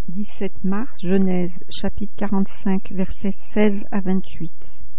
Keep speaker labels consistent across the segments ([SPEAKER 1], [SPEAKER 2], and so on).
[SPEAKER 1] 17 mars, Genèse, chapitre 45, versets 16 à 28.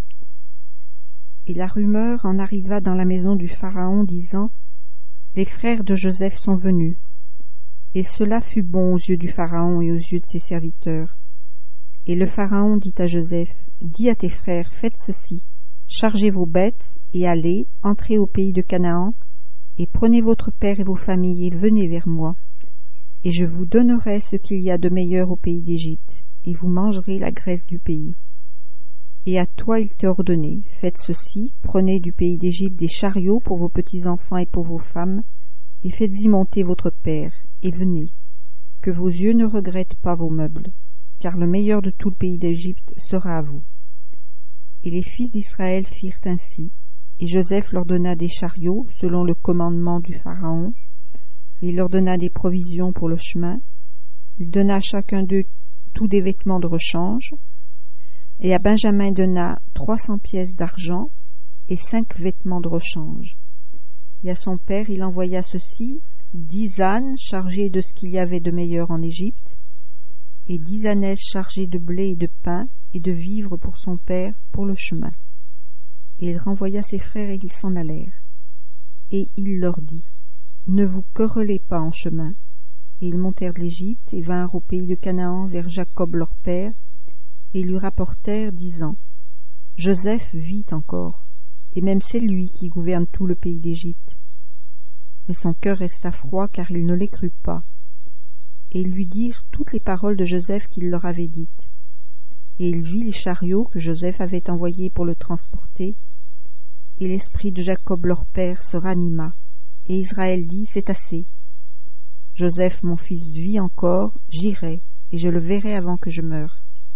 [SPEAKER 1] Et la rumeur en arriva dans la maison du Pharaon, disant : Les frères de Joseph sont venus. Et cela fut bon aux yeux du Pharaon et aux yeux de ses serviteurs. Et le Pharaon dit à Joseph : Dis à tes frères, faites ceci, chargez vos bêtes, et allez, entrez au pays de Canaan, et prenez votre père et vos familles, et venez vers moi. Et je vous donnerai ce qu'il y a de meilleur au pays d'Égypte, et vous mangerez la graisse du pays. Et à toi il t'est ordonné, faites ceci, prenez du pays d'Égypte des chariots pour vos petits-enfants et pour vos femmes, et faites-y monter votre père, et venez, que vos yeux ne regrettent pas vos meubles, car le meilleur de tout le pays d'Égypte sera à vous. Et les fils d'Israël firent ainsi, et Joseph leur donna des chariots, selon le commandement du Pharaon, et il leur donna des provisions pour le chemin. Il donna à chacun d'eux tous des vêtements de rechange, et à Benjamin donna 300 pièces d'argent et 5 vêtements de rechange. Et à son père il envoya ceci, 10 ânes chargés de ce qu'il y avait de meilleur en Égypte, et 10 ânesses chargées de blé et de pain et de vivres pour son père pour le chemin. Et il renvoya ses frères et ils s'en allèrent. Et il leur dit : Ne vous querellez pas en chemin. Et ils montèrent de l'Égypte et vinrent au pays de Canaan vers Jacob leur père, et lui rapportèrent, disant : Joseph vit encore, et même c'est lui qui gouverne tout le pays d'Égypte. Mais son cœur resta froid, car il ne les crut pas. Et ils lui dirent toutes les paroles de Joseph qu'il leur avait dites. Et il vit les chariots que Joseph avait envoyés pour le transporter, et l'esprit de Jacob leur père se ranima. Et Israël dit : C'est assez. Joseph mon fils vit encore, j'irai, et je le verrai avant que je meure.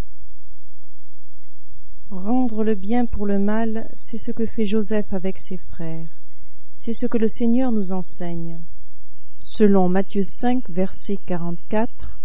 [SPEAKER 2] Rendre le bien pour le mal, c'est ce que fait Joseph avec ses frères. C'est ce que le Seigneur nous enseigne. Selon Matthieu 5, verset 44.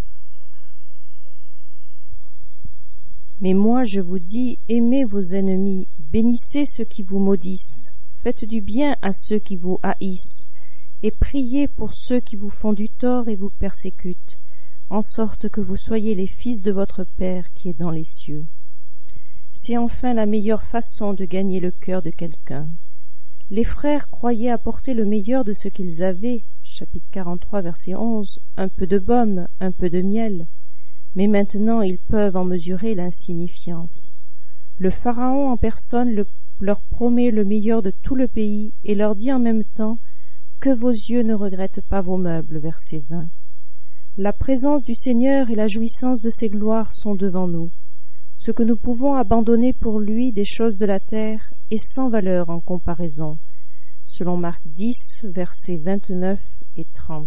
[SPEAKER 2] Mais moi je vous dis, aimez vos ennemis, bénissez ceux qui vous maudissent, faites du bien à ceux qui vous haïssent, et priez pour ceux qui vous font du tort et vous persécutent, en sorte que vous soyez les fils de votre Père qui est dans les cieux. C'est enfin la meilleure façon de gagner le cœur de quelqu'un. Les frères croyaient apporter le meilleur de ce qu'ils avaient, chapitre 43, verset 11, un peu de baume, un peu de miel, mais maintenant ils peuvent en mesurer l'insignifiance. Le Pharaon en personne leur promet le meilleur de tout le pays et leur dit en même temps : Que vos yeux ne regrettent pas vos meubles, verset 20. La présence du Seigneur et la jouissance de ses gloires sont devant nous. Ce que nous pouvons abandonner pour lui des choses de la terre est sans valeur en comparaison, selon Marc 10, versets 29 et 30.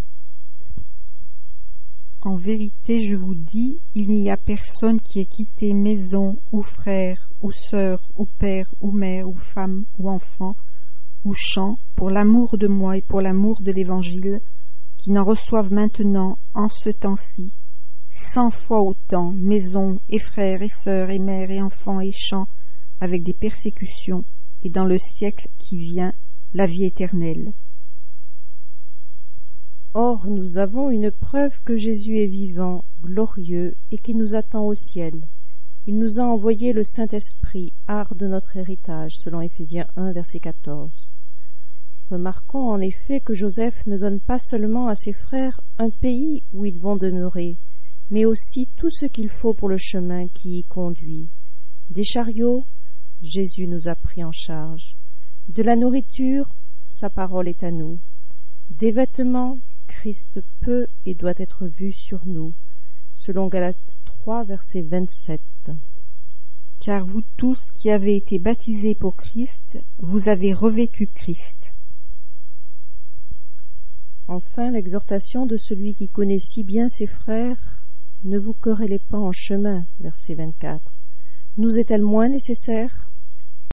[SPEAKER 1] En vérité, je vous dis, il n'y a personne qui ait quitté maison, ou frère, ou sœur, ou père, ou mère, ou femme, ou enfant, ou champ, pour l'amour de moi et pour l'amour de l'Évangile, qui n'en reçoivent maintenant, en ce temps-ci, 100 fois autant, maison, et frères, et sœurs, et mères, et enfants, et champs, avec des persécutions, et dans le siècle qui vient, la vie éternelle.
[SPEAKER 2] Or, nous avons une preuve que Jésus est vivant, glorieux, et qu'il nous attend au ciel. Il nous a envoyé le Saint-Esprit, art de notre héritage, selon Éphésiens 1, verset 14. Remarquons en effet que Joseph ne donne pas seulement à ses frères un pays où ils vont demeurer, mais aussi tout ce qu'il faut pour le chemin qui y conduit. Des chariots, Jésus nous a pris en charge. De la nourriture, sa parole est à nous. Des vêtements, Christ peut et doit être vu sur nous, selon Galates 3, verset 27.
[SPEAKER 1] Car vous tous qui avez été baptisés pour Christ, vous avez revêtu Christ.
[SPEAKER 2] Enfin, l'exhortation de celui qui connaît si bien ses frères, ne vous querellez pas en chemin, verset 24. Nous est-elle moins nécessaire ?